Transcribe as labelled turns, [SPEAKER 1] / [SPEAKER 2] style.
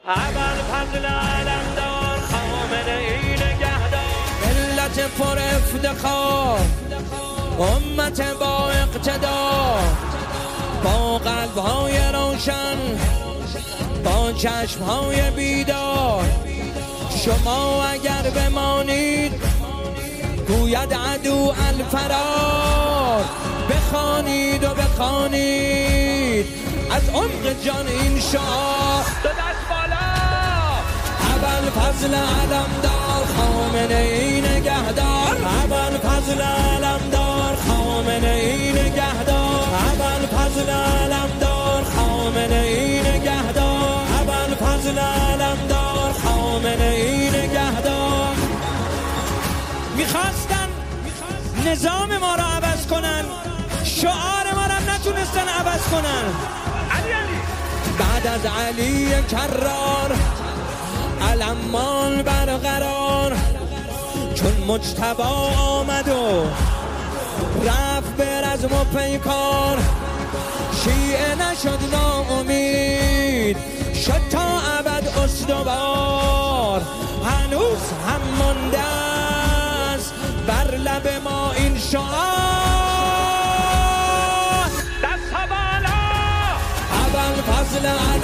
[SPEAKER 1] ابوالفضل علمدار خامنه ای نگهدار. ملت پر افتخار، امت با اقتدار، با قلب‌های روشن، با چشم‌های بیدار. شما اگر بمانید گوید عدو الفرار. بخوانید و بخوانید از عمق جان این شعار. دو دست بالا. ابوالفضل علمدار خامنه ای نگهدار. ابوالفضل علمدار خامنه ای نگهدار. ابوالفضل علمدار خامنه ای نگهدار. ابوالفضل علمدار خامنه ای نگهدار. میخواستن نظام ما را عوض کنن، شعار ما را نتونستن عوض کنن. بعد از علی کرار علمان برقرار. چون مجتبی آمد و رفت به رزم و پیکار. شیعه نشد ناامید، شد تا ابد استوار. هنوز هم مانده است بر لب ما این شعار. دست بالا. ابوالفضل